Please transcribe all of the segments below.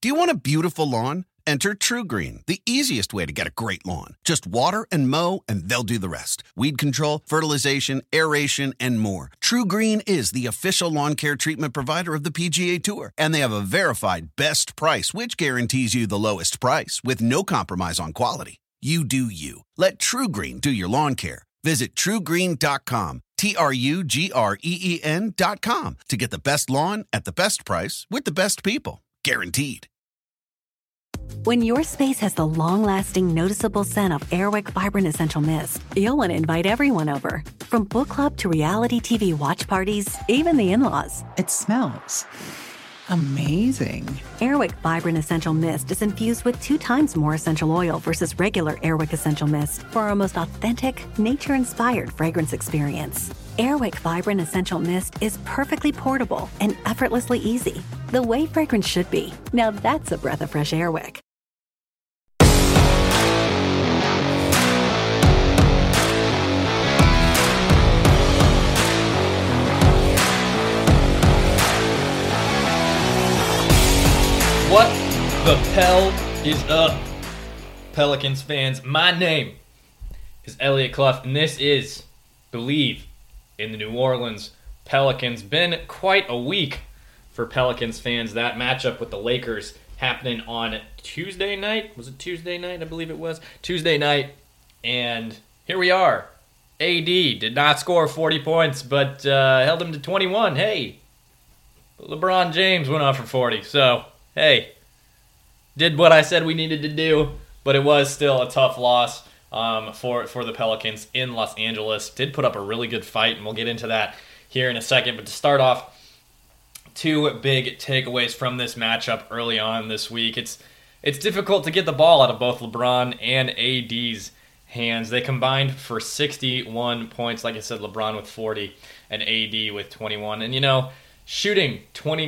Do you want a beautiful lawn? Enter TruGreen, the easiest way to get a great lawn. Just water and mow, and they'll do the rest. Weed control, fertilization, aeration, and more. TruGreen is the official lawn care treatment provider of the PGA Tour, and they have a verified best price, which guarantees you the lowest price with no compromise on quality. You do you. Let TruGreen do your lawn care. Visit TruGreen.com, TruGreen.com, to get the best lawn at the best price with the best people. Guaranteed. When your space has the long-lasting, noticeable scent of Airwick Vibrant Essential Mist, you'll want to invite everyone over. From book club to reality TV watch parties, even the in-laws. It smells amazing. Airwick Vibrant Essential Mist is infused with 2 times more essential oil versus regular Airwick Essential Mist for our most authentic, nature-inspired fragrance experience. Airwick Vibrant Essential Mist is perfectly portable and effortlessly easy. The way fragrance should be. Now that's a breath of fresh Airwick. What the hell is up, Pelicans fans? My name is Elliot Clough, and this is Believe in the New Orleans Pelicans. Been quite a week for Pelicans fans. That matchup with the Lakers happening on Tuesday night. Was it Tuesday night? I believe it was. Tuesday night. And here we are. AD did not score 40 points, but held him to 21. Hey, LeBron James went off for 40. So, hey, did what I said we needed to do, but it was still a tough loss for the Pelicans in Los Angeles. Did put up a really good fight, and we'll get into that here in a second. But to start off, 2 big takeaways from this matchup early on this week. It's difficult to get the ball out of both LeBron and AD's hands. They combined for 61 points. Like I said, LeBron with 40 and AD with 21. And, you know, shooting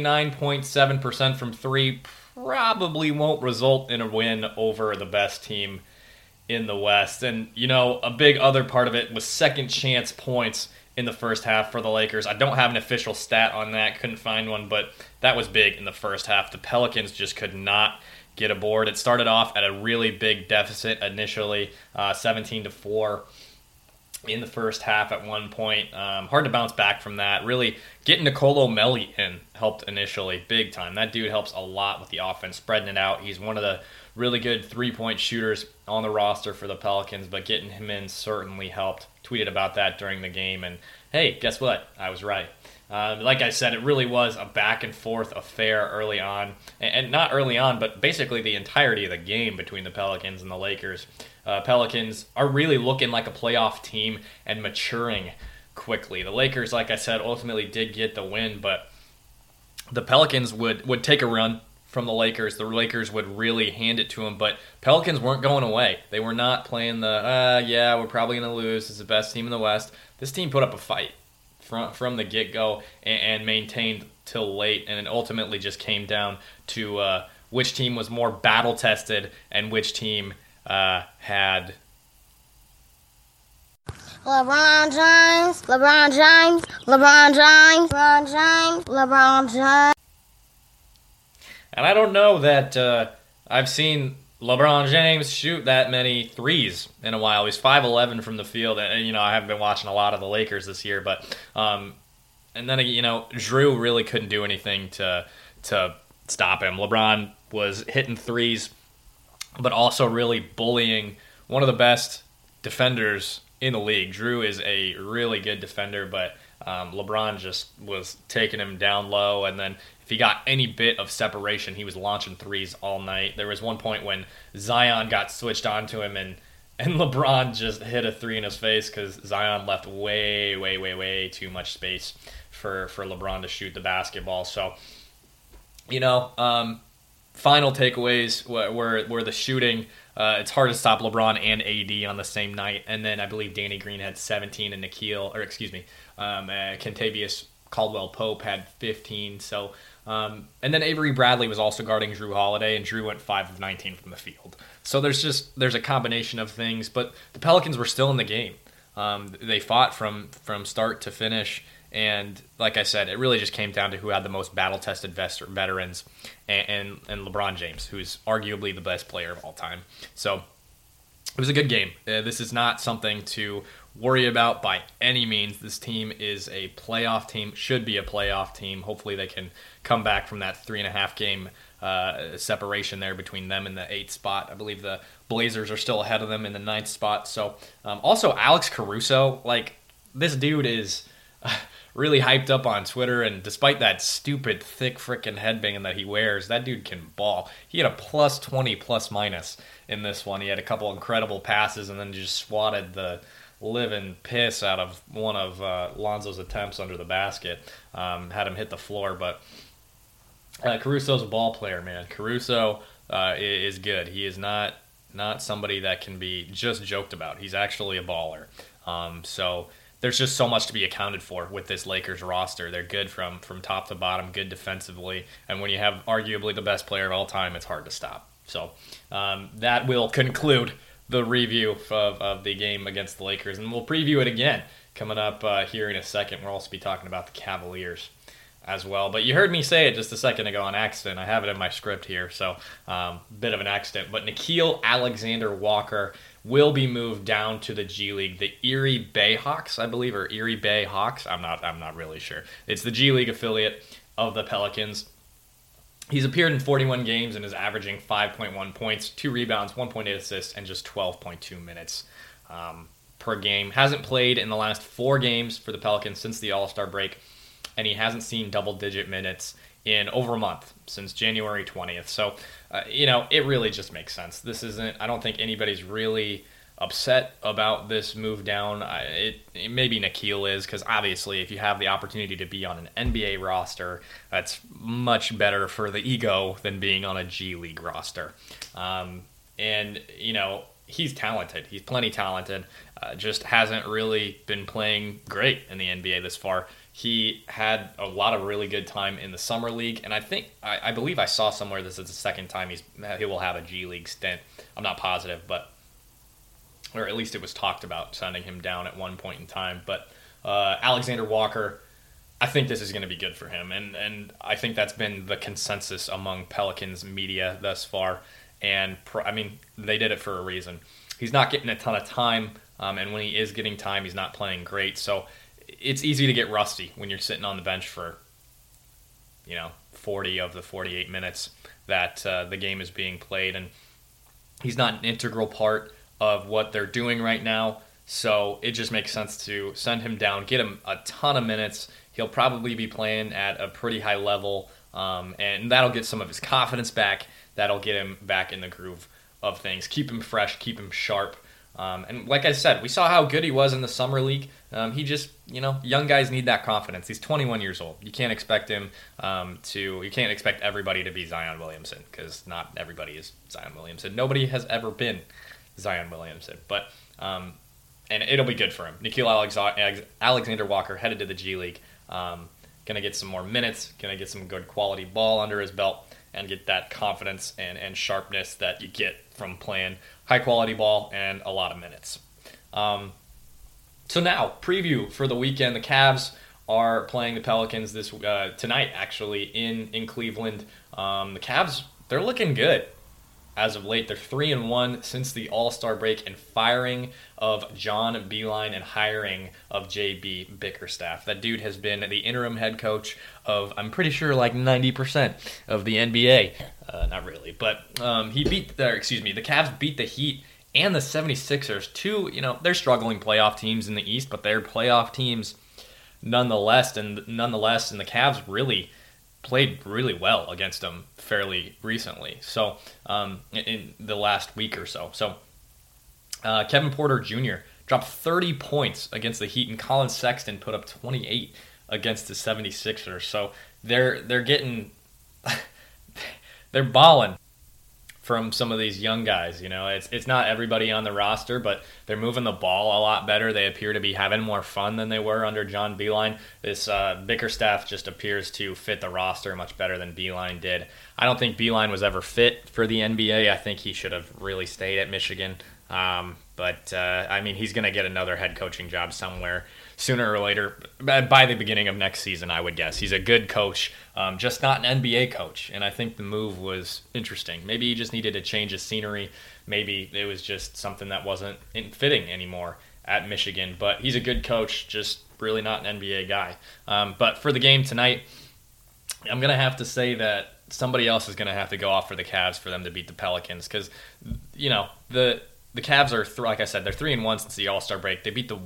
29.7% from 3 probably won't result in a win over the best team in the West. And, you know, a big other part of it was second chance points in the first half for the Lakers. I don't have an official stat on that, couldn't find one, but that was big in the first half. The Pelicans just could not get aboard. It started off at a really big deficit initially, 17-4 in the first half at one point. Hard to bounce back from that. Really getting Nicolo Melli in helped initially, big time. That dude helps a lot with the offense, spreading it out. He's one of the really good three-point shooters on the roster for the Pelicans, but getting him in certainly helped. Tweeted about that during the game, and hey, guess what? I was right. Like I said, it really was a back-and-forth affair early on, and not early on, but basically the entirety of the game between the Pelicans and the Lakers. Pelicans are really looking like a playoff team and maturing quickly. The Lakers, like I said, ultimately did get the win, but the Pelicans would take a run from the Lakers. The Lakers would really hand it to them, but Pelicans weren't going away. They were not playing we're probably going to lose. It's the best team in the West. This team put up a fight from the get-go and maintained till late, and it ultimately just came down to which team was more battle-tested and which team had... LeBron James, LeBron James, LeBron James, LeBron James, LeBron James. And I don't know that I've seen LeBron James shoot that many threes in a while. He's 5'11" from the field, and you know I haven't been watching a lot of the Lakers this year, but and then you know Drew really couldn't do anything to stop him. LeBron was hitting threes, but also really bullying one of the best defenders in the league. Drew is a really good defender, but LeBron just was taking him down low, and then if he got any bit of separation, he was launching threes all night. There was one point when Zion got switched onto him, and LeBron just hit a three in his face because Zion left way too much space for LeBron to shoot the basketball. So, you know, final takeaways were the shooting. It's hard to stop LeBron and AD on the same night. And then I believe Danny Green had 17 and Kentavious Caldwell-Pope had 15. So, and then Avery Bradley was also guarding Drew Holiday, and Drew went 5 of 19 from the field. So there's a combination of things, but the Pelicans were still in the game. They fought from start to finish, And like I said, it really just came down to who had the most battle-tested veterans, and LeBron James, who's arguably the best player of all time. So it was a good game. This is not something to worry about by any means. This team is a playoff team, should be a playoff team. Hopefully they can come back from that 3.5 game separation there between them and the 8th spot. I believe the Blazers are still ahead of them in the 9th spot. So also Alex Caruso, like, this dude is really hyped up on Twitter, and despite that stupid thick frickin' headband that he wears, that dude can ball. He had a plus 20 plus minus in this one. He had a couple incredible passes and then just swatted the living piss out of one of Lonzo's attempts under the basket. Had him hit the floor, but Caruso's a ball player, man. Caruso is good. He is not somebody that can be just joked about. He's actually a baller. So there's just so much to be accounted for with this Lakers roster. They're good from top to bottom, good defensively, and when you have arguably the best player of all time, it's hard to stop. So that will conclude the review of the game against the Lakers, and we'll preview it again coming up here in a second. We'll also be talking about the Cavaliers as well. But you heard me say it just a second ago on accident. I have it in my script here, so bit of an accident. But Nickeil Alexander-Walker will be moved down to the G League. The Erie Bay Hawks, I believe, or Erie Bay Hawks. I'm not really sure. It's the G League affiliate of the Pelicans. He's appeared in 41 games and is averaging 5.1 points, 2 rebounds, 1.8 assists, and just 12.2 minutes per game. Hasn't played in the last 4 games for the Pelicans since the All-Star break, and he hasn't seen double-digit minutes in over a month, since January 20th. So, it really just makes sense. I don't think anybody's really upset about this move down. Maybe Nickeil is, because obviously if you have the opportunity to be on an NBA roster, that's much better for the ego than being on a G League roster. He's talented. He's plenty talented. Just hasn't really been playing great in the NBA this far. He had a lot of really good time in the Summer League, and I believe I saw somewhere this is the second time he will have a G League stint. I'm not positive, or at least it was talked about sending him down at one point in time. But Alexander Walker, I think this is going to be good for him, and I think that's been the consensus among Pelicans media thus far. And they did it for a reason. He's not getting a ton of time, and when he is getting time, he's not playing great. So it's easy to get rusty when you're sitting on the bench for 40 of the 48 minutes that the game is being played, and he's not an integral part of what they're doing right now. So it just makes sense to send him down, get him a ton of minutes. He'll probably be playing at a pretty high level, and that'll get some of his confidence back. That'll get him back in the groove of things, keep him fresh, keep him sharp. And like I said, we saw how good he was in the Summer League. He just, young guys need that confidence. He's 21 years old. You can't expect him you can't expect everybody to be Zion Williamson, because not everybody is Zion Williamson. Nobody has ever been Zion Williamson. But, and it'll be good for him. Nickeil Alexander-Walker headed to the G League. Going to get some more minutes, going to get some good quality ball under his belt, and get that confidence and sharpness that you get from playing high-quality ball and a lot of minutes. So now, preview for the weekend. The Cavs are playing the Pelicans tonight, actually, in Cleveland. The Cavs, they're looking good as of late. They're 3-1 since the All-Star break, and firing of John Beilein and hiring of J.B. Bickerstaff. That dude has been the interim head coach of, I'm pretty sure, like 90% of the NBA. Not really, but the Cavs beat the Heat and the 76ers. Two, they're struggling playoff teams in the East, but they're playoff teams nonetheless, and the Cavs really played really well against them fairly recently. So, in the last week or so. So, Kevin Porter Jr. dropped 30 points against the Heat, and Colin Sexton put up 28 against the 76ers. So, they're getting... they're balling from some of these young guys. It's not everybody on the roster, but they're moving the ball a lot better. They appear to be having more fun than they were under John Beilein. This Bickerstaff just appears to fit the roster much better than Beilein did. I don't think Beilein was ever fit for the NBA. I think he should have really stayed at Michigan. But, I mean, he's going to get another head coaching job somewhere sooner or later, by the beginning of next season, I would guess. He's a good coach, just not an NBA coach. And I think the move was interesting. Maybe he just needed a change of scenery. Maybe it was just something that wasn't fitting anymore at Michigan. But he's a good coach, just really not an NBA guy. But for the game tonight, I'm going to have to say that somebody else is going to have to go off for the Cavs for them to beat the Pelicans because, you know, the Cavs are, like I said, they're 3-1 since the All-Star break. They beat the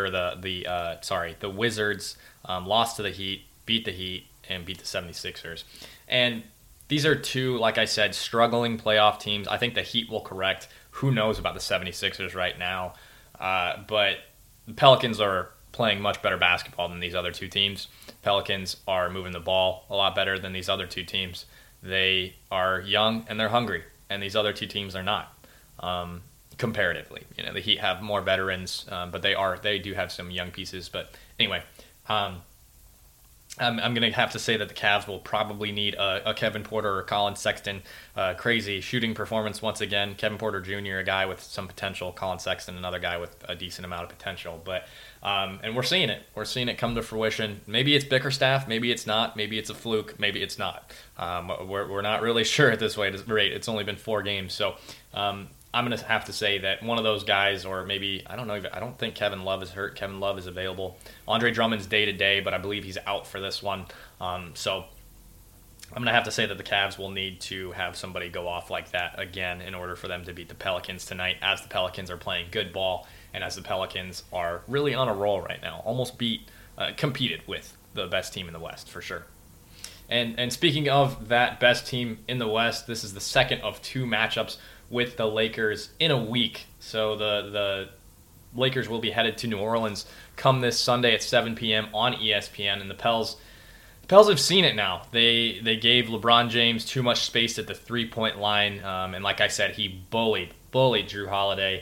Wizards, lost to the Heat, beat the Heat, and beat the 76ers. And these are two, like I said, struggling playoff teams. I think the Heat will correct. Who knows about the 76ers right now? But the Pelicans are playing much better basketball than these other two teams. Pelicans are moving the ball a lot better than these other two teams. They are young and they're hungry, and these other two teams are not. Comparatively, you know, the Heat have more veterans, but they do have some young pieces. But anyway, I'm going to have to say that the Cavs will probably need a Kevin Porter or Colin Sexton crazy shooting performance once again. Kevin Porter Jr., a guy with some potential. Colin Sexton, another guy with a decent amount of potential. But and we're seeing it. We're seeing it come to fruition. Maybe it's Bickerstaff. Maybe it's not. Maybe it's a fluke. Maybe it's not. We're not really sure at this rate. It's only been 4 games. So I'm going to have to say that one of those guys, or maybe, I don't know, I don't think Kevin Love is hurt. Kevin Love is available. Andre Drummond's day-to-day, but I believe he's out for this one. So I'm going to have to say that the Cavs will need to have somebody go off like that again in order for them to beat the Pelicans tonight, as the Pelicans are playing good ball and as the Pelicans are really on a roll right now. Almost competed with the best team in the West, for sure. And speaking of that best team in the West, this is the second of 2 matchups with the Lakers in a week. So the Lakers will be headed to New Orleans come this Sunday at 7 p.m. on ESPN. And the Pels have seen it now. They gave LeBron James too much space at the 3-point line. And like I said, he bullied Jrue Holiday.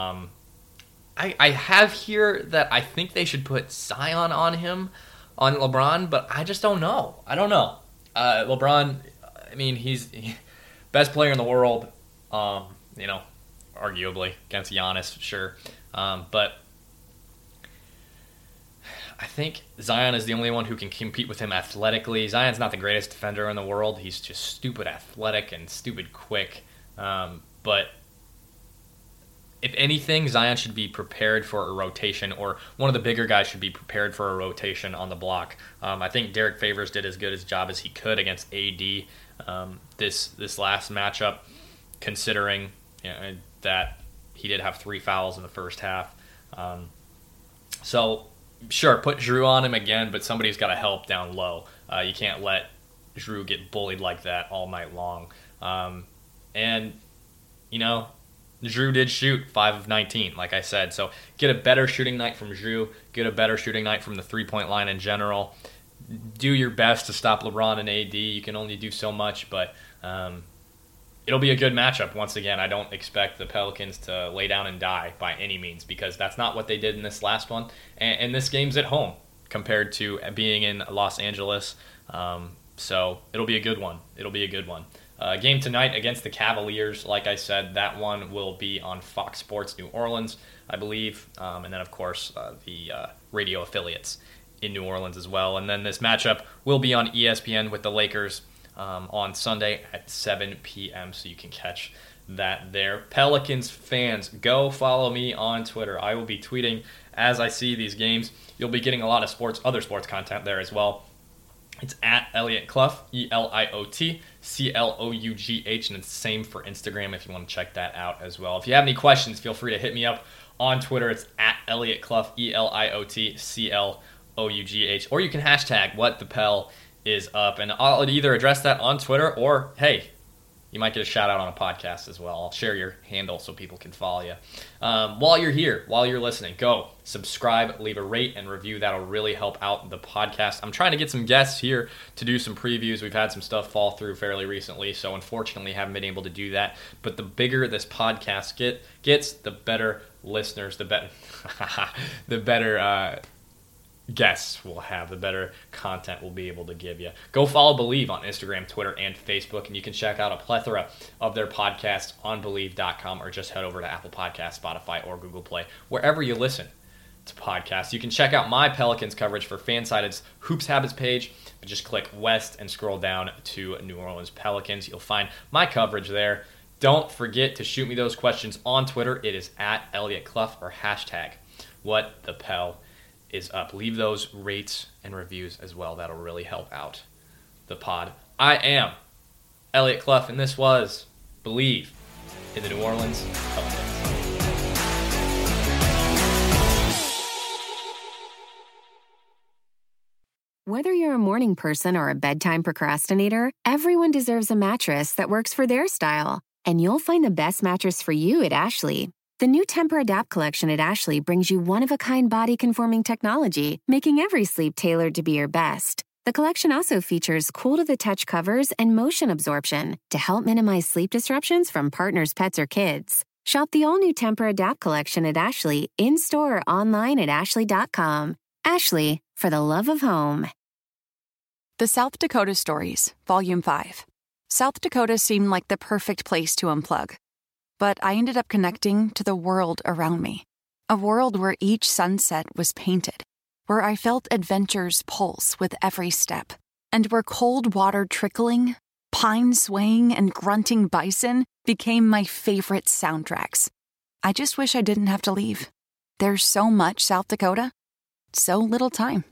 I have here that I think they should put Zion on LeBron, but I just don't know. I don't know. LeBron, I mean, he's best player in the world. You know, arguably against Giannis, sure. But I think Zion is the only one who can compete with him athletically. Zion's not the greatest defender in the world. He's just stupid athletic and stupid quick. But if anything, Zion should be prepared for a rotation, or one of the bigger guys should be prepared for a rotation on the block. I think Derek Favors did as good a job as he could against AD this last matchup, considering that he did have 3 fouls in the first half. So, sure, put Jrue on him again, but somebody's got to help down low. You can't let Jrue get bullied like that all night long. And, you know, Jrue did shoot 5 of 19, like I said. So get a better shooting night from Jrue. Get a better shooting night from the 3-point line in general. Do your best to stop LeBron and AD. You can only do so much, but it'll be a good matchup. Once again, I don't expect the Pelicans to lay down and die by any means, because that's not what they did in this last one. And this game's at home compared to being in Los Angeles. So it'll be a good one. Game tonight against the Cavaliers, like I said, that one will be on Fox Sports New Orleans, I believe. And then, of course, the radio affiliates in New Orleans as well. And then this matchup will be on ESPN with the Lakers on Sunday at 7 p.m. So you can catch that there. Pelicans fans, go follow me on Twitter. I will be tweeting as I see these games. You'll be getting a lot of other sports content there as well. It's at Elliot Clough, ELIOT CLOUGH, and it's the same for Instagram if you want to check that out as well. If you have any questions, feel free to hit me up on Twitter. It's at Elliot Clough, ELIOT CLOUGH, or you can hashtag WhatThePel is up, and I'll either address that on Twitter, or hey, you might get a shout out on a podcast as well. I'll share your handle so people can follow you. While you're here, while you're listening, go subscribe, leave a rate and review. That'll really help out the podcast. I'm trying to get some guests here to do some previews. We've had some stuff fall through fairly recently, so unfortunately haven't been able to do that. But the bigger this podcast gets, the better listeners, the better guests we'll have, the better content we'll be able to give you. Go follow Believe on Instagram, Twitter, and Facebook, and you can check out a plethora of their podcasts on Believe.com, or just head over to Apple Podcasts, Spotify, or Google Play, wherever you listen to podcasts. You can check out my Pelicans coverage for Fansided's Hoops Habits page, but just click west and scroll down to New Orleans Pelicans. You'll find my coverage there. Don't forget to shoot me those questions on Twitter. It is at Elliot Clough or hashtag What the Pel is up. Leave those rates and reviews as well. That'll really help out the pod. I am Elliot Clough, and this was Believe in the New Orleans Pelicans. Whether you're a morning person or a bedtime procrastinator, everyone deserves a mattress that works for their style. And you'll find the best mattress for you at Ashley. The new Tempur-Adapt collection at Ashley brings you one-of-a-kind body-conforming technology, making every sleep tailored to be your best. The collection also features cool-to-the-touch covers and motion absorption to help minimize sleep disruptions from partners, pets, or kids. Shop the all-new Tempur-Adapt collection at Ashley, in-store or online at ashley.com. Ashley, for the love of home. The South Dakota Stories, Volume 5. South Dakota seemed like the perfect place to unplug. But I ended up connecting to the world around me. A world where each sunset was painted, where I felt adventure's pulse with every step, and where cold water trickling, pine swaying, and grunting bison became my favorite soundtracks. I just wish I didn't have to leave. There's so much South Dakota, so little time.